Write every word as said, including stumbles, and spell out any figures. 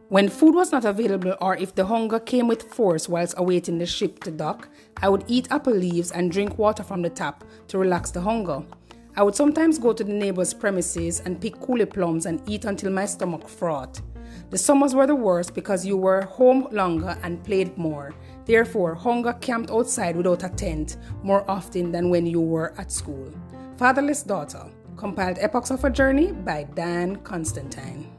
When food was not available or if the hunger came with force whilst awaiting the ship to dock, I would eat apple leaves and drink water from the tap to relax the hunger. I would sometimes go to the neighbor's premises and pick coolie plums and eat until my stomach frothed. The summers were the worst because you were home longer and played more. Therefore, hunger camped outside without a tent more often than when you were at school. Fatherless Daughter, compiled Epochs of a Journey by Dan Constantine.